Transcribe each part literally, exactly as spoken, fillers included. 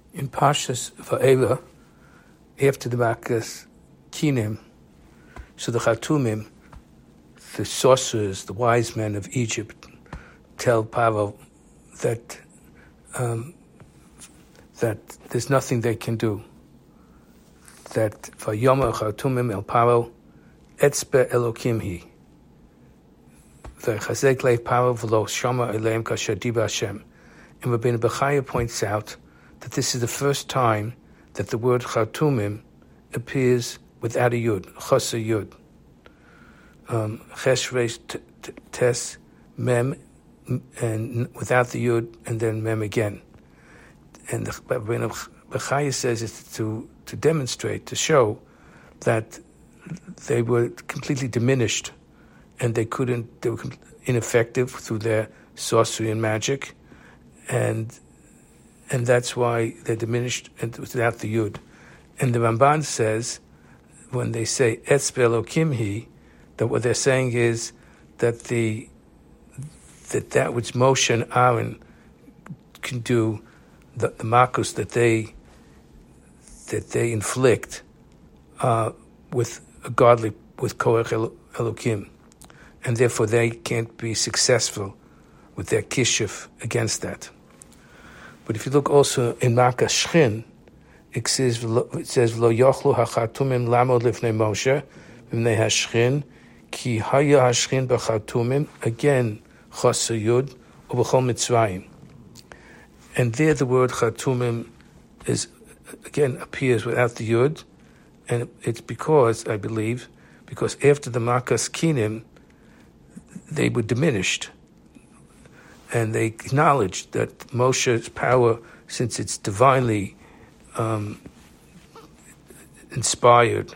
In Parshas Va'ela, after the Makas Kinim, so the Chatumim, the sorcerers, the wise men of Egypt, tell Paro that um, that there's nothing they can do. That Vayomer Chatumim el Paro, Etzbe Elokim hi. V'chazek leiv Paro v'lo shama eleim kasher diba Hashem. And Rabbeinu Bechaya points out that this is the first time that the word Chatumim appears without a Yud, Chos a Yud. Um, Ches Reish Tes Mem, and without the Yud, and then Mem again. And the Rabbeinu Bechaya says it's to, to demonstrate, to show that they were completely diminished and they couldn't, they were ineffective through their sorcery and magic, and and that's why they're diminished and without the Yud. And the Ramban says, when they say Etzbe Elokim hi, that what they're saying is that the that that which Moshe and Aaron can do, the, the makus that they that they inflict uh, with a godly, with Koach Elokim, and therefore they can't be successful with their kishuf against that. But if you look also in Makas Shchin, it says, it says, V'lo yochlu hachatumim lamod lifnei Moshe, v'nei hashchin, ki haya hashchin b'chatumim, again, chos yud, u'b'chol mitzrayim. And there the word chatumim is, again, appears without the yud, and it's because, I believe, because after the Makas Kinim, they were diminished. And they acknowledged that Moshe's power, since it's divinely um, inspired,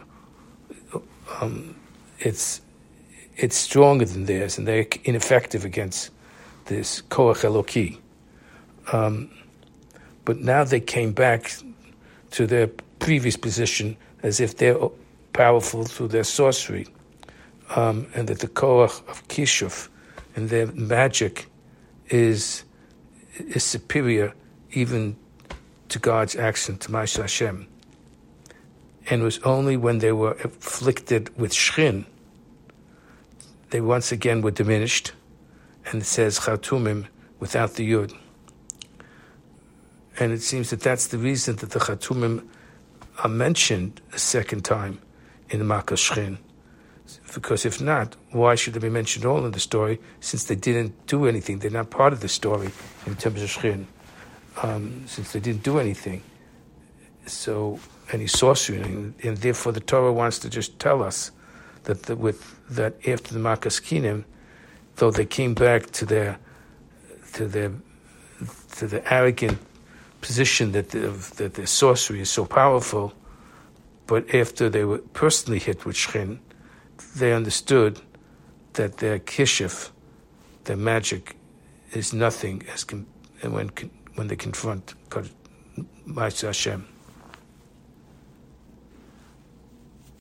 um, it's it's stronger than theirs, and they're ineffective against this Koach Eloki. Um, but now they came back to their previous position as if they're powerful through their sorcery, um, and that the Koach of Kishuf and their magic is is superior even to God's action, to Ma'aseh Hashem. And it was only when they were afflicted with Shchin, they once again were diminished, and it says Chatumim without the Yud. And it seems that that's the reason that the Chatumim are mentioned a second time in the Makas Shchin. Because if not, why should they be mentioned all in the story, since they didn't do anything? They're not part of the story in terms of Shchin, um, since they didn't do anything. So, any sorcery, and, and therefore the Torah wants to just tell us that the, with that after the Makas Kinim, though they came back to their to their to the arrogant position that the, that their sorcery is so powerful, but after they were personally hit with Shchin, they understood that their kishuf, their magic, is nothing as con- when con- when they confront God, Ma'aseh Hashem.